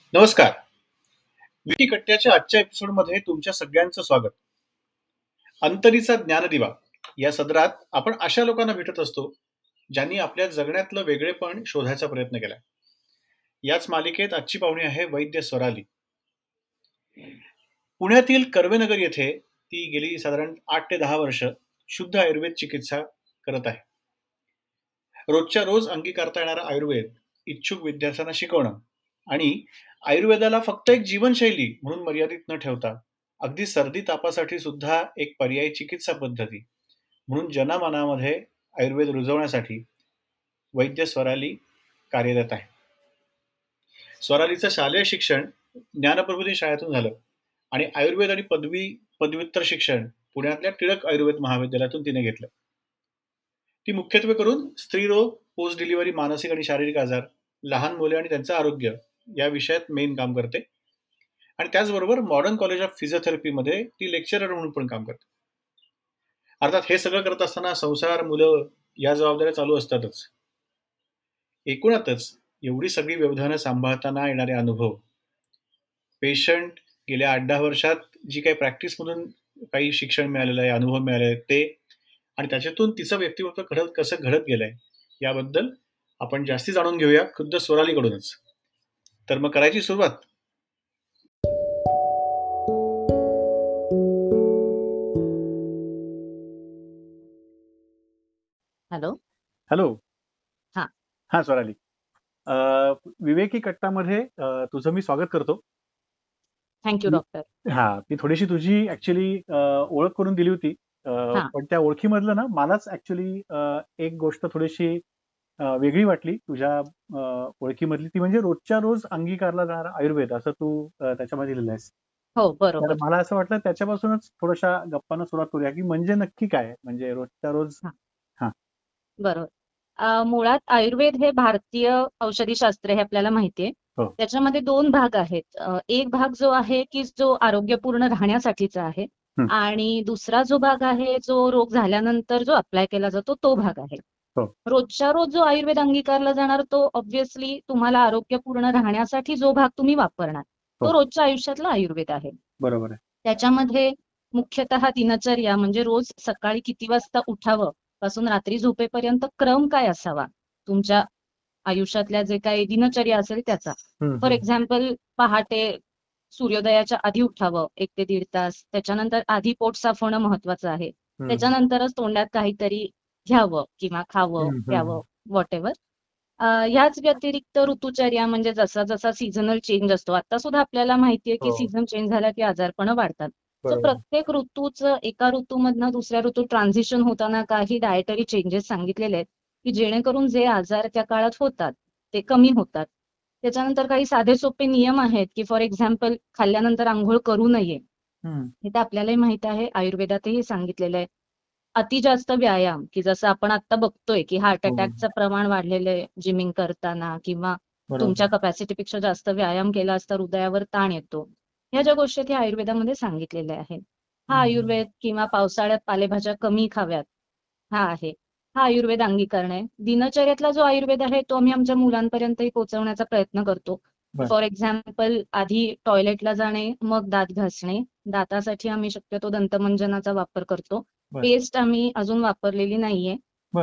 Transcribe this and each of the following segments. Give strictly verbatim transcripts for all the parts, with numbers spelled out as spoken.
नमस्कार. विकी कट्ट्याच्या आजच्या एपिसोडमध्ये तुमच्या सगळ्यांचं स्वागत. अंतरीचा ज्ञानदिवा या सदरात आपण अशा लोकांना भेटत असतो ज्यांनी आपल्या जगण्यातलं वेगळेपण शोधायचा प्रयत्न केला. याच मालिकेत आजची पाहुणी आहे वैद्य स्वराली. पुण्यातील कर्वेनगर येथे ती गेली साधारण आठ ते दहा वर्ष शुद्ध आयुर्वेद चिकित्सा करत आहे. रोजच्या रोज अंगीकारता येणारा आयुर्वेद इच्छुक विद्यार्थ्यांना शिकवणं आणि आयुर्वेदाला फक्त एक जीवनशैली म्हणून मर्यादित न ठेवता अगदी सर्दी तापासाठी सुद्धा एक पर्यायी चिकित्सा पद्धती म्हणून जनमानामध्ये आयुर्वेद रुजवण्यासाठी वैद्य स्वराली कार्यरत आहे. स्वरालीचं शालेय शिक्षण ज्ञानप्रबोधिनी शाळेतून झालं आणि आयुर्वेद आणि पदवी पदव्युत्तर शिक्षण पुण्यातल्या टिळक आयुर्वेद महाविद्यालयातून तिने घेतलं. ती मुख्यत्वे करून स्त्रीरोग, पोस्ट डिलिव्हरी, मानसिक आणि शारीरिक आजार, लहान मुले आणि त्यांचं आरोग्य या विषयात मेन काम करते आणि त्याचबरोबर मॉडर्न कॉलेज ऑफ फिजिओथेरपीमध्ये ती लेक्चरर म्हणून पण काम करते. अर्थात हे सगळं करत असताना संसार, मुलं या जबाबदाऱ्या चालू असतातच. एकूणातच एवढी सगळी व्यवधानं सांभाळताना येणारे अनुभव, पेशंट गेल्या आठ दहा वर्षात जी काही प्रॅक्टिसमधून काही शिक्षण मिळालेलं आहे, अनुभव मिळाले आहेत ते, आणि त्याच्यातून तिचं व्यक्तिमत्व घडत कसं घडत गेलंय याबद्दल आपण जास्ती जाणून घेऊया खुद्द स्वरालीकडूनच. तर मग करायची सुरुवात. हॅलो. हॅलो. हा. हा स्वराली, विवेकी कट्टामध्ये तुझं मी स्वागत करतो. Thank you doctor. हा, मी थोडीशी तुझी ऍक्च्युली ओळख करून दिली होती, पण त्या ओळखीमधलं ना मलाच ऍक्च्युली एक गोष्ट थोडीशी वेगळी वाटली तुझ्या ओळखीमधली, ती म्हणजे रोजच्या रोज अंगीकारला जाणारा आयुर्वेद असं तू त्याच्यामध्ये लिहिलं आहेस. हो बरोबर. मला असं वाटलं त्याच्यापासूनच थोड्याशा गप्पांना सुरुवात करूया की म्हणजे नक्की काय म्हणजे रोजच्या रोज. हा बरोबर. मुळात आयुर्वेद हे भारतीय औषधी शास्त्र हे आपल्याला माहितीये. त्याच्यामध्ये दोन भाग आहेत. एक भाग जो आहे की जो आरोग्यपूर्ण राहण्यासाठीचा आहे आणि दुसरा जो भाग आहे जो रोग झाल्यानंतर जो अप्लाय केला जातो तो भाग आहे. रोजच्या रोज जो आयुर्वेद अंगीकारला जाणार तो ऑब्व्हियसली तुम्हाला आरोग्यपूर्ण राहण्यासाठी जो भाग तुम्ही वापरणार तो रोजच्या आयुष्यातला आयुर्वेद आहे. बरोबर आहे. त्याच्यामध्ये मुख्यतः दिनचर्या म्हणजे रोज सकाळी किती वाजता उठावं पासून रात्री झोपेपर्यंत क्रम काय असावा तुमच्या आयुष्यातल्या जे काही दिनचर्या असेल त्याचा. फॉर एक्झाम्पल पहाटे सूर्योदयाच्या आधी उठावं एक ते दीड तास, त्याच्यानंतर आधी पोट साफ होणं महत्वाचं आहे, त्याच्यानंतरच तोंडात काहीतरी घ्यावं किंवा खावं प्यावं व्हॉट एव्हर. याच व्यतिरिक्त ऋतुचर्या म्हणजे जसा जसा सीझनल चेंज असतो, आता सुद्धा आपल्याला माहितीये की सीझन चेंज झाला की आजारपण वाढतात. सो प्रत्येक ऋतूचं एका ऋतूमधनं दुसऱ्या ऋतू ट्रान्झिशन होताना काही डायटरी चेंजेस सांगितलेले आहेत की जेणेकरून जे आजार त्या काळात होतात ते कमी होतात. त्याच्यानंतर काही साधे सोपे नियम आहेत की फॉर एक्झाम्पल खाल्ल्यानंतर आंघोळ करू नये, हे तर आपल्यालाही माहित आहे, आयुर्वेदातही सांगितलेलं आहे. अति जास्त व्यायाम की जसं आपण आता बघतोय की हार्ट अटॅकचं प्रमाण वाढलेलं आहे जिमिंग करताना, किंवा तुमच्या कपॅसिटीपेक्षा जास्त व्यायाम केला असता हृदयावर ताण येतो, ह्या ज्या गोष्टी त्या आयुर्वेदामध्ये सांगितलेल्या आहेत. हा आयुर्वेद. किंवा पावसाळ्यात पालेभाज्या कमी खाव्यात हा आहे. हा आयुर्वेद अंगीकरण आहे. दिनचर्यातला जो आयुर्वेद आहे तो आम्ही आमच्या मुलांपर्यंतही पोहोचवण्याचा प्रयत्न करतो. फॉर एक्झाम्पल आधी टॉयलेटला जाणे मग दात घासणे, दातासाठी आम्ही शक्यतो दंतमंजनाचा वापर करतो. पेस्ट आम्ही अजून वापरलेली नाहीये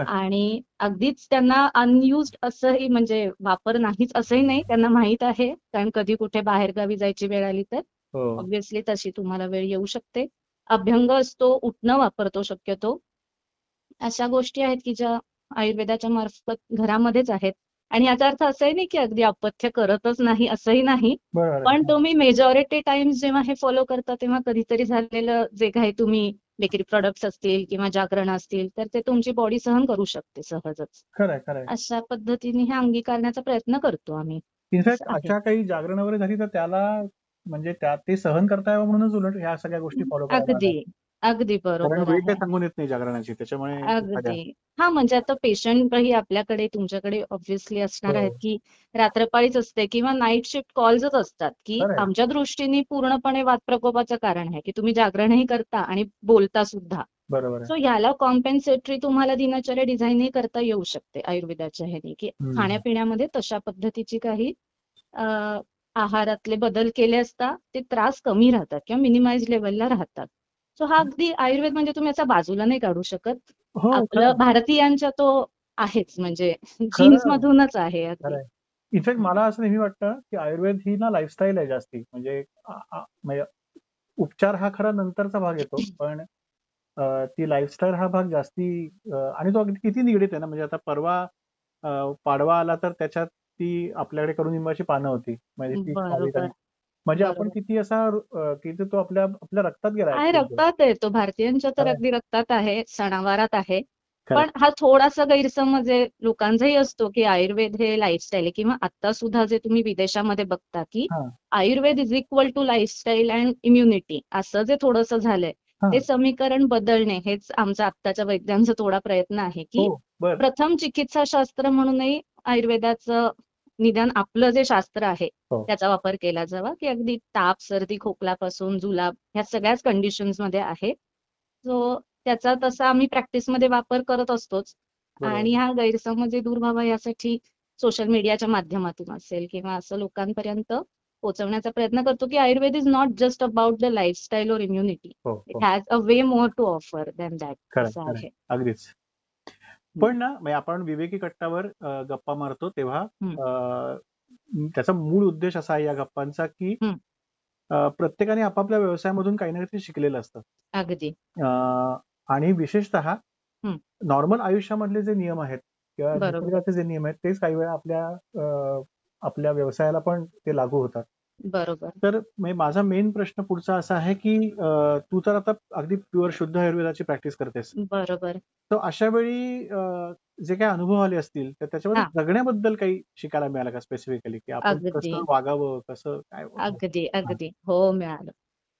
आणि अगदीच त्यांना अनयुज्ड असंही म्हणजे वापर नाहीच असंही नाही, त्यांना माहित आहे, कारण कधी कुठे बाहेर गावी जायची वेळ आली तर ऑब्व्हियसली तशी तुम्हाला वेळ येऊ शकते. अभ्यंग असतो, उठणं वापरतो शक्यतो. अशा गोष्टी आहेत की ज्या आयुर्वेदाच्या मार्फत घरामध्येच आहेत. आणि याचा अर्थ असंही नाही की अगदी अपथ्य करतच नाही असंही नाही, पण तुम्ही मेजॉरिटी टाइम्स जेव्हा हे फॉलो करता तेव्हा कधीतरी झालेलं जे काही तुम्ही बेकरी प्रोडक्ट्स असतील किंवा जागरण असतील तर ते तुमची बॉडी सहन करू शकते सहजच. अशा पद्धतीने हे अंगीकारण्याचा प्रयत्न करतो आम्ही. इनफॅक्ट अशा काही जागरण वगैरे झाली तर त्याला म्हणजे ते सहन करता यावं म्हणूनच उलट ह्या सगळ्या गोष्टी फॉलो करतात. अगदी अगदी बरोबर आहे. सांगून येत नाही जागरणाची, त्याच्यामुळे अगदी. हा म्हणजे आता पेशंटही आपल्याकडे तुमच्याकडे ऑब्व्हियसली असणार आहेत की रात्रपाळीच असते किंवा नाईट शिफ्ट कॉल्सच असतात की आमच्या दृष्टीने पूर्णपणे वातप्रकोपाचं कारण आहे की तुम्ही जागरणही करता आणि बोलता सुद्धा. बरोबर. सो ह्याला कॉम्पेन्सेटरी तुम्हाला दिनचर्या डिझाईनही करता येऊ शकते आयुर्वेदाच्या ह्याने, की खाण्यापिण्यामध्ये तशा पद्धतीची काही आहारातले बदल केले असता ते त्रास कमी राहतात किंवा मिनिमाइज लेवलला राहतात. सो हा अगदी आयुर्वेद म्हणजे तुम्ही याचा बाजूला नाही काढू शकत. हो आपलं खरं भारतीयांच्या तो आहेच, म्हणजे जीन्स खरं मधूनच आहे अगदी. खरंय. इनफॅक्ट मला असं नेहमी वाटतं की आयुर्वेद ही ना लाईफस्टाईल आहे जास्ती. म्हणजे आ- आ- म्हणजे उपचार हा खरा नंतरचा भाग येतो, पण अ, ती लाईफस्टाईल हा भाग जास्ती अ, आणि तो अगदी किती निगडीत आहे ना. म्हणजे आता परवा अ, पाडवा आला तर त्याच्यात ती आपल्याकडे कडुनिंबाची पानं होती, म्हणजे ती खावीत. आणि बरोबर म्हणजे आपण बरोबर किती असा अ, किती तो आपल्या आपल्या रक्तात गेला आहे, ऍक्च्युअली. रक्तात येतो, भारतीयांच्या तर खरंय अगदी रक्तात आहे, सणावारात आहे. खरंय. पण हा थोडासा गैरसमज आहे लोकांचाही असतो की आयुर्वेद हे लाईफस्टाईल आहे, किंवा आता सुद्धा जे तुम्ही विदेशामध्ये बघता की हा Ayurveda is equal to lifestyle and immunity, असं जे थोडंसं झालंय हा ते समीकरण बदलणे हेच आमचा आत्ताच्या वैद्यांचा थोडा प्रयत्न आहे हो की बर प्रथम चिकित्सा शास्त्र म्हणूनही आयुर्वेदाचं निदान आपलं जे शास्त्र आहे हो त्याचा वापर केला जावा, की अगदी ताप, सर्दी, खोकलापासून जुलाब ह्या सगळ्याच कंडिशन्स मध्ये आहे. सो त्याचा तसा आम्ही प्रॅक्टिसमध्ये वापर करत असतोच. आणि बरोबर. हा गैरसमज दूर व्हावा यासाठी सोशल मीडियाच्या माध्यमातून असेल किंवा असं लोकांपर्यंत पोहोचवण्याचा प्रयत्न करतो की Ayurveda is not just about the lifestyle और इम्युनिटी, हो इट हो has a way more to offer than that, खरंय असं खरंय आहे. अगदीच. हम्म, पण ना म्हणजे आपण विवेकी कट्टावर अ, गप्पा मारतो तेव्हा हम्म, अ, त्याचा मूळ उद्देश असा आहे या गप्पांचा की हम्म. अ, प्रत्येकाने आपापल्या व्यवसायामधून काही ना काहीतरी शिकलेलं असतं. अगदी. अ, आणि विशेषतः हम्म, नॉर्मल आयुष्यामधले जे नियम आहेत किंवा बरोबर निसर्गाचे जे नियम आहेत तेच काही वेळा आपल्या अ, आपल्या व्यवसायाला पण ते लागू होतात. बरोबर. तर म्हणजे माझा मेन प्रश्न पुढचा असा आहे की अ, तू तर आता अगदी प्युअर शुद्ध आयुर्वेदाची प्रॅक्टिस करतेस. बरोबर. तर अशा वेळी अ, जे काही अनुभव आले असतील तर त्याच्यामध्ये हा, जगण्याबद्दल काही शिकायला मिळालं का स्पेसिफिकली, की आपण अगदी कसं वागावं, कसं काय? अगदी हां. अगदी हो, मिळालं.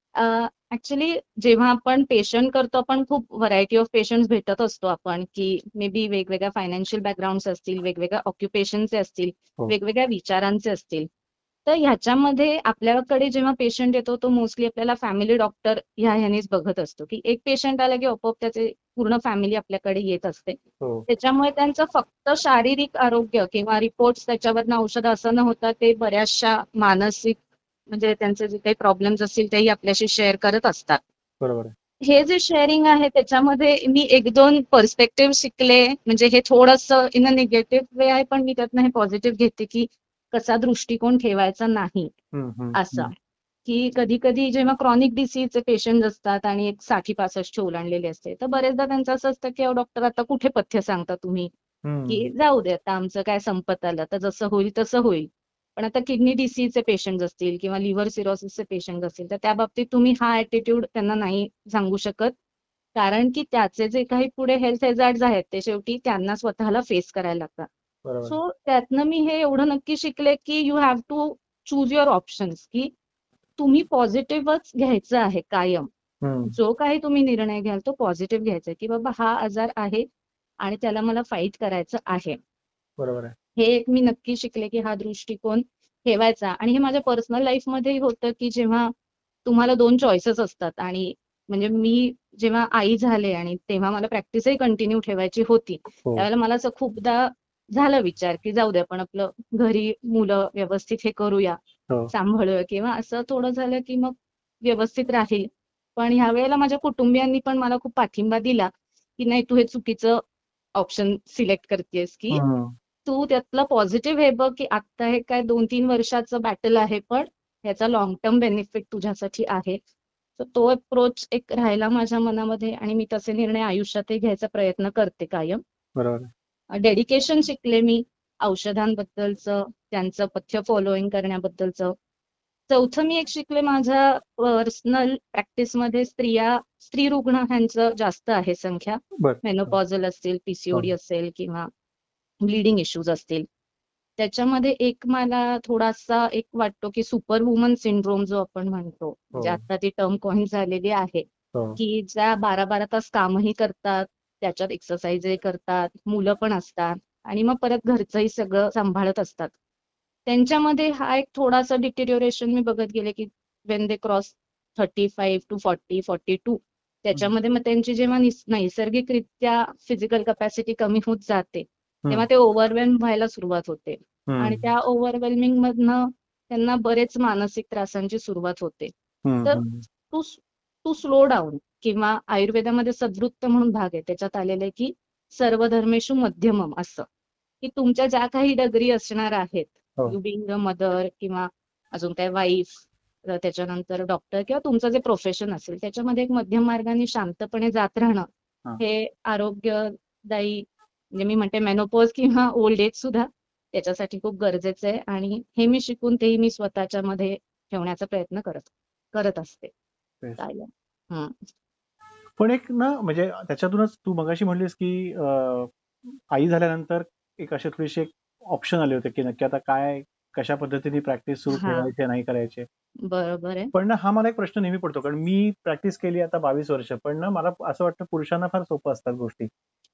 ऍक्च्युली जेव्हा आपण पेशंट करतो, आपण खूप व्हरायटी ऑफ पेशंट्स भेटत असतो आपण, की मे बी वेगवेगळ्या फायनान्शियल बॅकग्राऊंड असतील, वेगवेगळ्या ऑक्युपेशनचे असतील, हो. वेगवेगळ्या विचारांचे असतील. तर ह्याच्यामध्ये आपल्याकडे जेव्हा पेशंट येतो तो मोस्टली आपल्याला फॅमिली डॉक्टर ह्या ह्यानेच बघत असतो, की एक पेशंट आला की आपोआप त्याचे पूर्ण फॅमिली आपल्याकडे येत असते. हो. त्याच्यामुळे त्यांचं फक्त शारीरिक आरोग्य किंवा रिपोर्ट्स त्याच्यावर औषधं असं न होता ते बऱ्याचशा मानसिक, म्हणजे त्यांचे जे काही प्रॉब्लेम्स असतील तेही आपल्याशी शेअर करत असतात. बरोबर आहे. हे जे शेअरिंग आहे त्याच्यामध्ये मी एक दोन पर्स्पेक्टिव्ह शिकले, म्हणजे हे थोडंसं इन अ निगेटिव्ह वे आहे, पण मी त्यातनं हे पॉझिटिव्ह घेते की कसा दृष्टिकोन ठेवायचा नाही. हं, हं, असा हं. की कधी कधी जेव्हा क्रॉनिक डिसीजचे पेशंट असतात आणि एक साठी पासष्टची ओलांडलेली असते, तर बरेचदा त्यांचं असं असतं की डॉक्टर आता कुठे पथ्य सांगता तुम्ही, हं. की जाऊ दे आता आमचं काय संपत आलं, तर जसं होईल तसं होईल. पण आता किडनी डिसीजचे पेशंट असतील किंवा लिव्हर सिरोसिसचे पेशंट असतील, तर त्या बाबतीत तुम्ही हा ऍटिट्यूड त्यांना नाही सांगू शकत, कारण की त्याचे जे काही पुढे हेल्थ हॅझार्ड्स आहेत ते शेवटी त्यांना स्वतःला फेस करायला लागतात. बरोबर आहे. सो त्यातनं मी हे एवढं नक्की शिकले की you have to choose your options, की तुम्ही पॉझिटिव्हच घ्यायचं आहे कायम. हं. जो काही तुम्ही निर्णय घ्याल तो पॉझिटिव्ह घ्यायचा आहे, की बाबा हा आजार आहे आणि त्याला मला फाईट करायचं आहे. बरोबर आहे. हे एक मी नक्की शिकले की हा दृष्टिकोन ठेवायचा. आणि हे माझ्या पर्सनल लाईफमध्येही होतं की जेव्हा तुम्हाला दोन चॉईसेस असतात, आणि म्हणजे मी जेव्हा आई झाले आणि तेव्हा मला प्रॅक्टिसही कंटिन्यू ठेवायची होती, हो. त्यावेळेला मला असं खूपदा झाला विचार की जाऊ दे आपण आपलं घरी मुलं व्यवस्थित हे करूया, हो. सांभाळूया, किंवा असं थोडं झालं की मग व्यवस्थित राहील. पण ह्या वेळेला माझ्या कुटुंबियांनी पण मला खूप पाठिंबा दिला की नाही, तू हे चुकीचं ऑप्शन सिलेक्ट करतेस, की हं. तू त्यातलं पॉझिटिव्ह हे बघ, की आता हे काय दोन तीन वर्षाचं बॅटल आहे, पण ह्याचा लॉंग टर्म बेनिफिट तुझ्यासाठी आहे. तर तो अप्रोच एक राहिला माझ्या मनामध्ये आणि मी तसे निर्णय आयुष्यातही घ्यायचा प्रयत्न करते कायम. बरोबर आहे. डेडिकेशन शिकले मी औषधांबद्दलचं, त्यांचं पथ्य फॉलोईंग करण्याबद्दलचं. चौथं मी एक शिकले, माझ्या पर्सनल प्रॅक्टिसमध्ये स्त्रिया स्त्री रुग्ण ह्यांचं जास्त आहे संख्या. बरं. मेनोपॉझल असतील, हो. पीसीओडी असेल किंवा ब्लीडिंग इश्यूज असतील. त्याच्यामध्ये एक मला थोडासा एक वाटतो की सुपर वुमन सिंड्रोम जो आपण म्हणतो, म्हणजे हो. आता ती टर्म कॉइन झालेली आहे, हो. की ज्या बारा बारा तास कामही करतात, त्याच्यात एक्सरसाइजही करतात, मुलं पण असतात आणि मग परत घरचंही सगळं सांभाळत असतात. त्यांच्यामध्ये हा एक थोडासा डिटेरिओरेशन मी बघत गेले की when they cross thirty five to forty forty two, हं. त्याच्यामध्ये मग त्यांची जेव्हा निस- नैसर्गिकरित्या फिजिकल कपॅसिटी कमी होत जाते, हं. तेव्हा ते ओव्हरवेल्म व्हायला सुरुवात होते. आणि हं. त्या ओव्हरवेल्मिंग मधनं त्यांना बरेच मानसिक त्रासांची सुरुवात होते. हम्म, तर हम्म. टू टू स्लो डाऊन किंवा आयुर्वेदामध्ये सद्वृत्त म्हणून भाग आहे, त्याच्यात आलेलं आहे की सर्वधर्मेषु मध्यमम असं, की तुमच्या ज्या काही डगरी असणार आहेत, हो. यू बिंग अ मदर किंवा अजून काय वाईफ, त्याच्यानंतर डॉक्टर किंवा तुमचं जे प्रोफेशन असेल त्याच्यामध्ये एक मध्यम मार्गाने शांतपणे जात राहणं हा. हे आरोग्यदायी, म्हणजे मी म्हणते मेनोपॉज किंवा ओल्ड एज सुद्धा त्याच्यासाठी खूप गरजेचं आहे. आणि हे मी शिकून तेही मी स्वतःच्या मध्ये ठेवण्याचा प्रयत्न करत करत असते तेच. काय. हम्म. पण एक ना म्हणजे त्याच्यातूनच तू मगाशी म्हणलीस की अं, आई झाल्यानंतर एक असे थोडेसे ऑप्शन आले होते की नक्की आता काय कशा पद्धतीने प्रॅक्टिस सुरू हा ठेवायचे नाही करायचे. बरोबर आहे. पण ना हा मला एक प्रश्न नेहमी पडतो कारण मी प्रॅक्टिस केली आता बावीस वर्ष, पण ना मला असं वाटतं पुरुषांना फार सोपं असतात गोष्टी.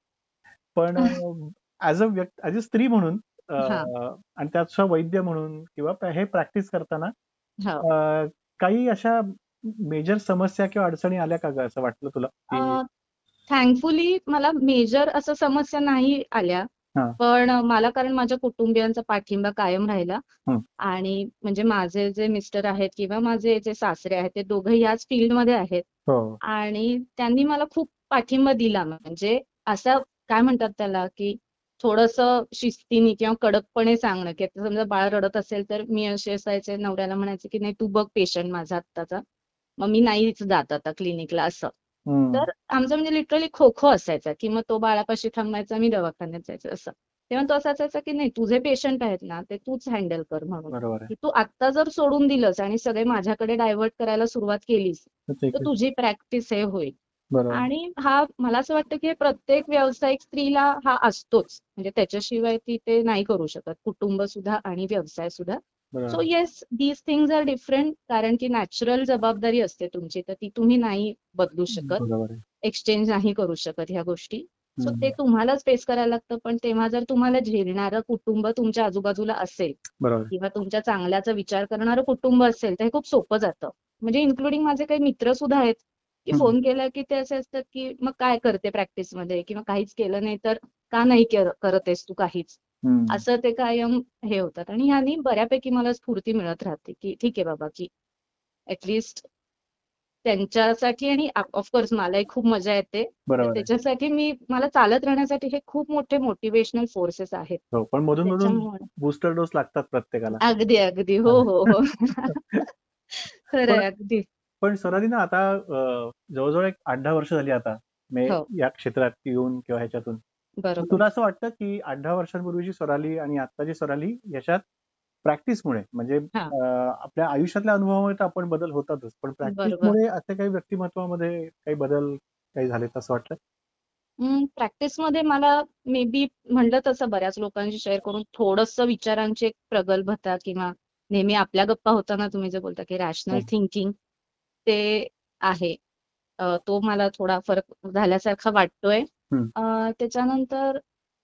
पण ऍज अ व्यक्ती ऍज अ स्त्री म्हणून हा अं, आणि त्यात सुद्धा वैद्य म्हणून किंवा हे प्रॅक्टिस करताना हो. अं, काही अशा मेजर समस्या किंवा अडचणी आल्या का ग असं वाटलं तुला की थँकफुली मला मेजर असं समस्या नाही आल्या. हा. पण मला कारण माझ्या कुटुंबियांचा पाठिंबा कायम राहिला. हं. आणि म्हणजे माझे जे मिस्टर आहेत किंवा माझे जे सासरे आहेत ते दोघंही याच फील्डमध्ये आहेत. हो. आणि त्यांनी मला खूप पाठिंबा दिला. म्हणजे असं काय म्हणतात त्याला की थोडंसं शिस्तीने किंवा कडकपणे सांगणं, की आता समजा बाळ रडत असेल तर मी असे असायचे, नवऱ्याला म्हणायचे की नाही तू बघ पेशंट माझा आत्ताचा, मग मी नाहीच जात आता क्लिनिकला असं. हम्म. तर आमचं म्हणजे लिटरली खो खो असायचा की मग तो बाळापाशी थांबायचा, मी दवाखान्यात जायचं असं. तेव्हा तो असा असायचा की नाही तुझे पेशंट आहेत ना ते तूच हँडल कर म्हणून, बरोबर आहे. की तू आत्ता जर सोडून दिलंस आणि सगळे माझ्याकडे डायव्हर्ट करायला सुरुवात केलीस तर ते तर तुझी प्रॅक्टिस हे होईल. बरोबर. आणि हा मला असं वाटतं की प्रत्येक व्यावसायिक स्त्रीला हा असतोच, म्हणजे त्याच्याशिवाय ती ते नाही करू शकत, कुटुंब सुद्धा आणि व्यवसाय सुद्धा. सो बरोबर. Yes these things are different, कारण की नॅचरल जबाबदारी असते तुमची, तर ती तुम्ही नाही बदलू शकत, बरोबर आहे. एक्सचेंज नाही करू शकत ह्या गोष्टी. सो हम्म. ते तुम्हालाच फेस करायला लागतं. पण तेव्हा जर तुम्हाला झेलणारं कुटुंब तुमच्या आजूबाजूला असेल बरोबर. किंवा तुमच्या चांगल्याचा विचार करणारं कुटुंब असेल तर हे खूप सोपं जातं. म्हणजे इन्क्लुडिंग माझे काही मित्र सुद्धा आहेत की हम्म. फोन केला की ते असे असतात की मग काय करते प्रॅक्टिस मध्ये, किंवा काहीच केलं नाही तर का नाही कर- करत आहेस तू काहीच, हम्म. असं ते कायम हे होतात. आणि ह्यानी बऱ्यापैकी मला स्फूर्ती मिळत राहते की ठीक आहे बाबा, की ऍटलिस्ट त्यांच्यासाठी आणि ऑफकोर्स मलाही खूप मजा येते, तर बरोबर आहे. त्याच्यासाठी मी मला चालत राहण्यासाठी हे खूप मोठे मोटिवेशनल फोर्सेस आहेत. हो, पण मधून मधून त्याच्यामुळे बूस्टर डोस लागतात प्रत्येकाला. अगदी अगदी हो हो हो पण खरंय अगदी. पण सरांनी ना आता अं, जवळजवळ एक आठ दहा वर्ष झाली आता मे हो या क्षेत्रात येऊन किंवा ह्याच्यातून. मग बरोबर. तुला असं वाटतं की आठ दहा वर्षांपूर्वीची स्वराली आणि आत्ताची स्वराली याच्यात प्रॅक्टिसमुळे म्हणजे हा अं, आपल्या आयुष्यातल्या अनुभवामुळे तर आपण बदल होतातच, पण बरोबर. प्रॅक्टिसमुळे असे काही व्यक्तिमत्वामध्ये काही बदल काही झालेत असं वाटतं? प्रॅक्टिस मध्ये मला मे बी म्हणलं तसं बऱ्याच लोकांशी शेअर करून थोडंसं विचारांची एक प्रगल्भता, किंवा नेहमी आपल्या गप्पा होताना तुम्ही जे बोलता की रॅशनल हो. थिंकिंग, ते आहे. अ, तो मला थोडा फरक झाल्यासारखा वाटतोय. हम्म. अ, त्याच्यानंतर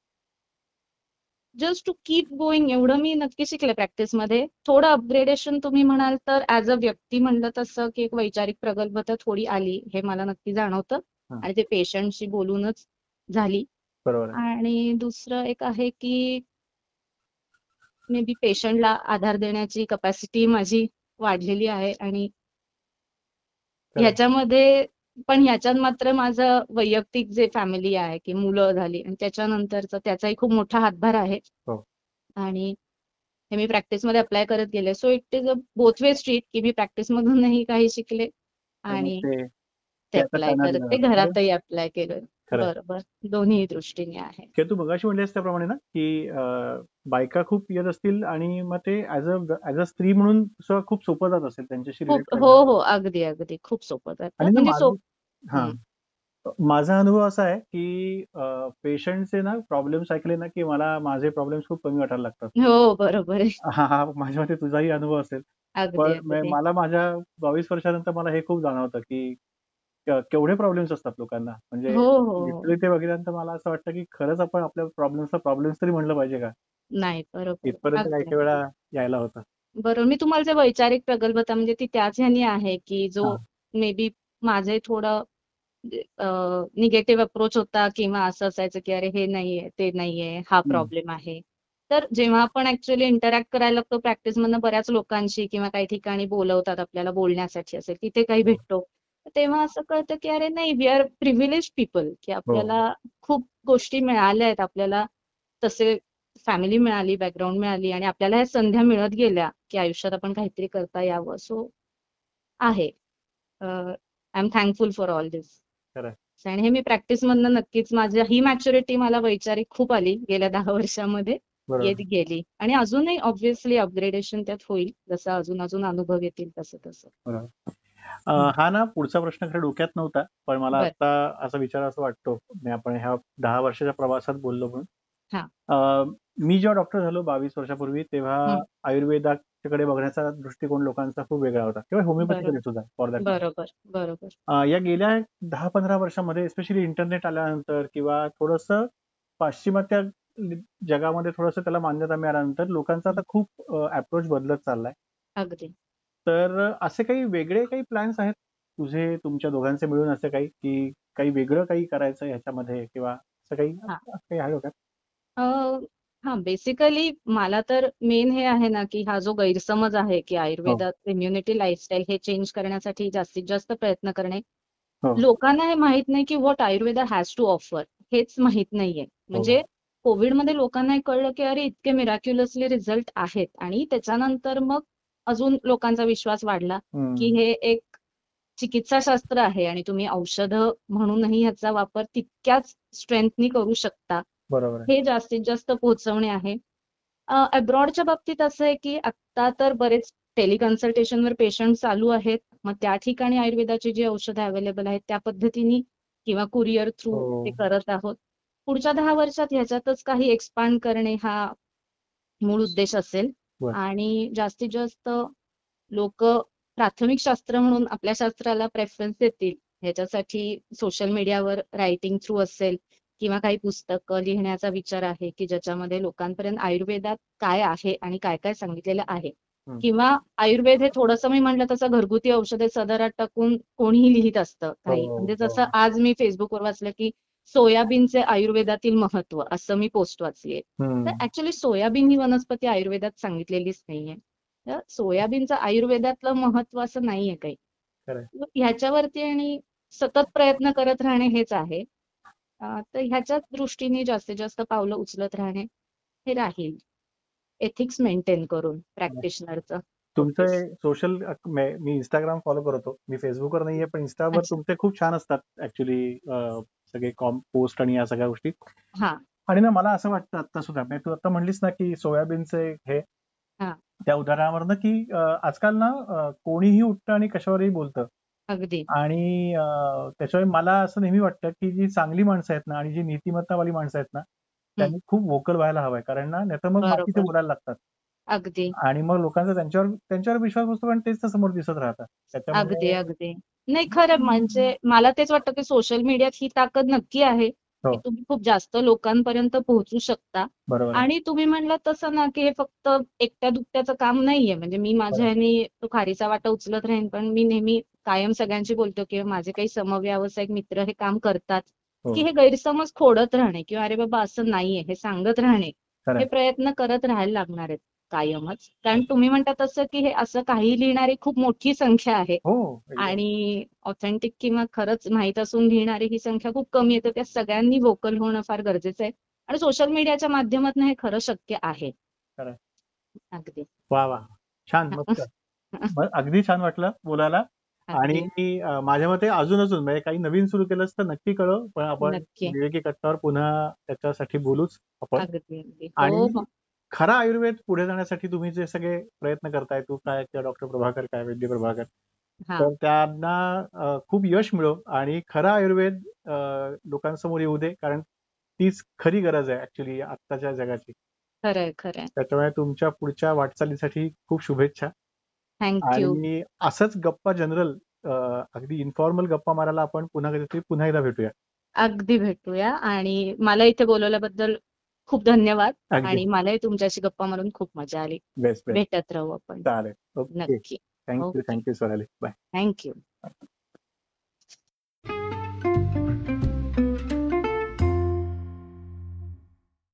जस्ट टू कीप गोईंग एवढं मी नक्की शिकले प्रॅक्टिसमध्ये. थोडं अपग्रेडेशन तुम्ही म्हणाल तर ऍज अ व्यक्ती म्हणलं तसं की एक वैचारिक प्रगल्भता थोडी आली, हे मला नक्की जाणवतं. हा. आणि ते पेशंटशी बोलूनच झाली. बरोबर आहे. आणि दुसरं एक आहे की मे बी पेशंटला आधार देण्याची कपॅसिटी माझी वाढलेली आहे. आणि खरं. ह्याच्यामध्ये पण ह्याच्यात मात्र माझं वैयक्तिक जे फॅमिली आहे की मुलं झाली आणि त्याच्यानंतरचा त्याचाही खूप मोठा हातभार आहे. हो. आणि हे मी प्रॅक्टिसमध्ये अप्लाय करत गेले. So it is a both way street, की मी प्रॅक्टिस मधूनही काही शिकले आणि आणि ते ते ते आता अप्लाय कानावर करते, येणार. खरं घरातही अप्लाय केलं. खरं बरोबर, दोन्ही दृष्टीने आहे. की तू मगाशी म्हणलीस त्याप्रमाणे ना की अं, बायका खूप येत असतील आणि मग ते ऍज अ ऍज अ स्त्री म्हणून सुद्धा खूप सोपं जात असेल त्यांच्याशी रिलेट खूप हो करणं. हो अगदी अगदी खूप सोपं जातं, आणि ना म्हणजे माझं सोप हा हम्म. माझा अनुभव असा आहे की पेशंटचे ना प्रॉब्लेम्स ऐकले ना की मला माझे प्रॉब्लेम्स खूप कमी वाटायला लागतात. हो बरोबर आहे. हा हा माझ्या मते तुझाही अनुभव असेल. अगदी पण म- अगदी मला माझ्या बावीस वर्षानंतर मला हे खूप जाणवतं की के- केवढे प्रॉब्लेम्स असतात लोकांना. म्हणजे हो हो हो लिटरली ते बघितल्यानंतर मला असं वाटतं की खरंच आपण आपल्या प्रॉब्लेम्सला प्रॉब्लेम्स तरी म्हणलं पाहिजे का, नाही बरोबर आहे. इथपर्यंत काही अगदी काही वेळा अगदी यायला होतं. बरोबर. मी तुम्हाला जे वैचारिक प्रगल्भता म्हणजे ती त्याच ह्यानी आहे की जो हा. मे बी माझे थोडं निगेटिव्ह अप्रोच होता, किंवा असं असायचं की अरे हे नाहीये ते नाहीये हा हम्म. प्रॉब्लेम आहे. तर जेव्हा आपण ऍक्च्युअली इंटरॅक्ट करायला लागतो प्रॅक्टिस मधनं बऱ्याच लोकांशी किंवा काही ठिकाणी बोलवतात आपल्याला बोलण्यासाठी असेल तिथे काही हो. भेटतो तेव्हा असं कळतं की अरे नाही वी आर प्रिव्हिलेज पीपल की हो. आपल्याला खूप गोष्टी मिळाल्या आहेत आपल्याला तसे फॅमिली मिळाली बॅकग्राऊंड मिळाली आणि आपल्याला ह्या संध्या मिळत गेल्या की आयुष्यात आपण काहीतरी करता यावं सो आहे I am thankful for all this खरंय. आणि हे मी प्रॅक्टिस मधनं नक्कीच माझी ही मॅच्युरिटी मला वैचारिक खूप आली गेल्या दहा वर्षामध्ये बरोबर. येत गेली आणि अजूनही ऑब्व्हियसली अपग्रेडेशन त्यात होईल जसं अजून अजून अनुभव येतील तसं तसं बरोबर. अ, हा ना पुढचा प्रश्न खरं डोक्यात नव्हता पण मला बर आता असा विचार असं वाटतो म्हणजे आपण ह्या दहा वर्षाच्या प्रवासात बोललो म्हणून हा अ, मी जेव्हा डॉक्टर झालो बावीस वर्षापूर्वी तेव्हा हम्म, आयुर्वेदाकडे बघण्याचा दृष्टिकोन लोकांचा खूप वेगळा होता किंवा होमिओपॅथीकडे बरोबर सुद्धा फॉर दॅट बरोबर बरोबर अ, या गेल्या दहा पंधरा वर्षामध्ये स्पेशली इंटरनेट आल्यानंतर किंवा थोडंसं पाश्चिमात्य लि- जगामध्ये थोडंसं त्याला मान्यता मिळाल्यानंतर लोकांचा आता हम्म, खूप अप्रोच बदलत चाललाय. अगदी तर असे काही वेगळे काही प्लॅन्स आहेत तुझे तुमच्या दोघांचे मिळून असे काही की काही वेगळं काही करायचं ह्याच्यामध्ये किंवा असं काही हा असं काही आहे डोक्यात? अ, हा बेसिकली मला तर मेन हे आहे ना की हा जो गैरसमज आहे की हो आयुर्वेदात इम्युनिटी लाईफस्टाईल हे चेंज करण्यासाठी जास्तीत जास्त प्रयत्न करणे हो लोकांना हे माहित नाही की what Ayurveda has to offer हेच माहित नाहीये हो म्हणजे कोविडमध्ये लोकांना हे कळलं की अरे इतके मिराक्युलसली रिझल्ट आहेत आणि त्याच्यानंतर मग अजून लोकांचा विश्वास वाढला की हम्म, हे एक चिकित्साशास्त्र आहे आणि तुम्ही औषधं म्हणूनही ह्याचा वापर तितक्याच स्ट्रेंथनी करू शकता बरोबर आहे. हे जास्तीत जास्त पोहोचवणे आहे अब्रॉडच्या बाबतीत असं आहे की आता तर बरेच टेलिकन्सल्टेशनवर पेशंट चालू आहेत मग त्या ठिकाणी आयुर्वेदाची जी औषधं अवेलेबल आहेत त्या पद्धतीने किंवा कुरिअर थ्रू ते हो करत आहोत पुढच्या दहा वर्षात ह्याच्यातच काही एक्सपांड करणे हा मूळ उद्देश असेल बर आणि जास्तीत जास्त लोक प्राथमिक शास्त्र म्हणून आपल्या शास्त्राला प्रेफरन्स देतील ह्याच्यासाठी सोशल मीडियावर रायटिंग थ्रू असेल किंवा काही पुस्तकं लिहिण्याचा विचार आहे की ज्याच्यामध्ये लोकांपर्यंत आयुर्वेदात काय आहे आणि काय काय सांगितलेलं आहे हम्म, किंवा आयुर्वेद हे थोडंसं मी म्हटलं तसं घरगुती औषधे सदरात टाकून कोणीही लिहित असतं हो काही म्हणजे हो जसं आज मी फेसबुकवर वाचलं की सोयाबीनचे आयुर्वेदातील महत्व असं मी पोस्ट वाचलीये तर हम्म, ऍक्च्युली सोयाबीन ही वनस्पती आयुर्वेदात सांगितलेलीच नाहीये तर सोयाबीनचं आयुर्वेदातलं महत्व असं नाहीये काही खरंय. मग ह्याच्यावरती आणि सतत प्रयत्न करत राहणे हेच आहे अं, तर ह्याच्याच दृष्टीने जास्तीत जास्त पावलं उचलत राहणे हे राहील एथिक्स मेंटेन करून प्रॅक्टिशनरचं तुमचे फोकस सोशल मी इंस्टाग्राम फॉलो करतो मी फेसबुकवर नाहीये पण इंस्टावर अच्छा तुमचे खूप छान असतात ऍक्च्युली सगळे कॉम पोस्ट आणि या सगळ्या गोष्टी हा आणि ना मला असं वाटतं आता सुद्धा म्हणजे तू आता म्हणलीस ना की सोयाबीनचे हे हा त्या उदाहरणावरनं की अं, आजकाल ना अं, कोणीही उठतं आणि कशावरही बोलतं अगदी आणि अं, त्याच्यामुळे मला असं नेहमी वाटतं की जी चांगली माणसं आहेत ना आणि जी नीतिमत्तावाली माणसं आहेत ना हम्म, त्यांनी खूप व्होकल व्हायला हवंय कारण ना नाहीतर मग बाकीचे बरोबर बोलायला लागतात अगदी आणि मग लोकांचा त्यांच्यावर त्यांच्यावर विश्वास बसतो पण तेच तर समोर दिसत राहतात अगदी त्याच्यामुळे अगदी नाही खरं म्हणजे मला तेच वाटतं की सोशल मीडियात ही ताकद नक्की आहे की हो तुम्ही खूप जास्त लोकांपर्यंत पोहोचू शकता बरोबर आहे आणि तुम्ही म्हणलं तसं ना की हे फक्त एकट्या दुकट्याचं काम नाहीये म्हणजे मी माझ्या बरोबर ह्यानी तो खारीचा वाटा उचलत राहीन पण मी नेहमी कायम सगळ्यांशी बोलतो किंवा माझे काही समव्यावसायिक मित्र हे काम करतात हो की हे गैरसमज खोडत राहणे किंवा अरे बाबा असं नाहीये हे सांगत राहणे खरं हे आहे. प्रयत्न करत राहायला लागणार आहेत कायमच कारण तुम्ही म्हणता तसं की हे असं काही लिहिणारी खूप मोठी संख्या आहे हो एकदम आणि ऑथेंटिक किंवा खरंच माहीत असून लिहिणारी ही संख्या खूप कमी आहे तर त्या सगळ्यांनी व्होकल होणं फार गरजेचं आहे आणि सोशल मीडियाच्या माध्यमातून हे खरं शक्य आहे खरं आहे. अगदी वा वा छान मस्त ब- अगदी छान वाटलं बोलायला आणि अगदी अं, माझ्या मते अजून अजून म्हणजे काही नवीन सुरू केलंस तर नक्की कळव पण आपण नक्की विवेकी कट्टावर पुन्हा त्याच्यासाठी बोलूच आपण अगदी अगदी हो आणि हो खरा आयुर्वेद पुढे जाण्यासाठी तुम्ही जे सगळे प्रयत्न करताय तू काय किंवा डॉक्टर प्रभाकर काय वैद्य प्रभाकर हा तर त्यांना अं, खूप यश मिळो आणि खरा आयुर्वेद अं, लोकांसमोर येऊ दे कारण तीच खरी गरज आहे ऍक्च्युली आत्ताच्या जगाची खरंय खरंय त्याच्यामुळे तुमच्या पुढच्या वाटचालीसाठी खूप शुभेच्छा थँक्यू आणि असंच गप्पा जनरल अगदी इन्फॉर्मल गप्पा मारायला आपण पुन्हा कधीतरी पुन्हा एकदा भेटूया अगदी भेटूया आणि मला इथे बोलवल्याबद्दल खूप धन्यवाद अगदी आणि मलाही तुमच्याशी गप्पा मारून खूप मजा आली बेस्ट बेस्ट भेटत राहू आपण चालेल ओके नक्की thank you okay thank you Sonali bye thank you